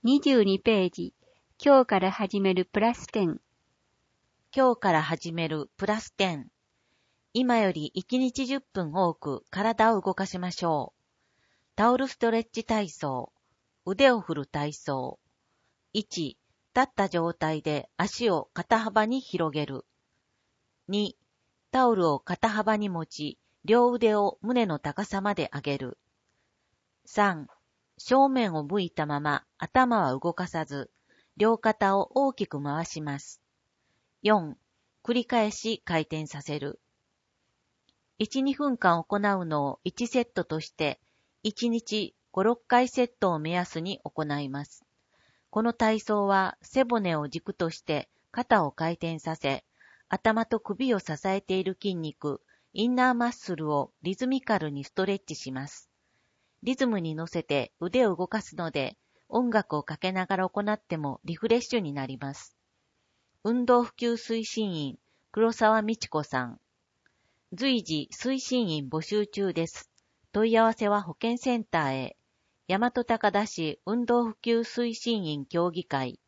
22ページ。今日から始めるプラス10。 今日から始めるプラス10。今より1日10分多く体を動かしましょう。タオルストレッチ体操。腕を振る体操。1、立った状態で足を肩幅に広げる。2、タオルを肩幅に持ち、両腕を胸の高さまで上げる。3、正面を向いたまま頭は動かさず、両肩を大きく回します。4、繰り返し回転させる。1、2分間行うのを1セットとして、1日5、6回セットを目安に行います。この体操は背骨を軸として肩を回転させ、頭と首を支えている筋肉、インナーマッスルをリズミカルにストレッチします。リズムに乗せて腕を動かすので、音楽をかけながら行ってもリフレッシュになります。運動普及推進員、黒沢美智子さん。随時推進員募集中です。問い合わせは保健センターへ。大和高田市運動普及推進員協議会。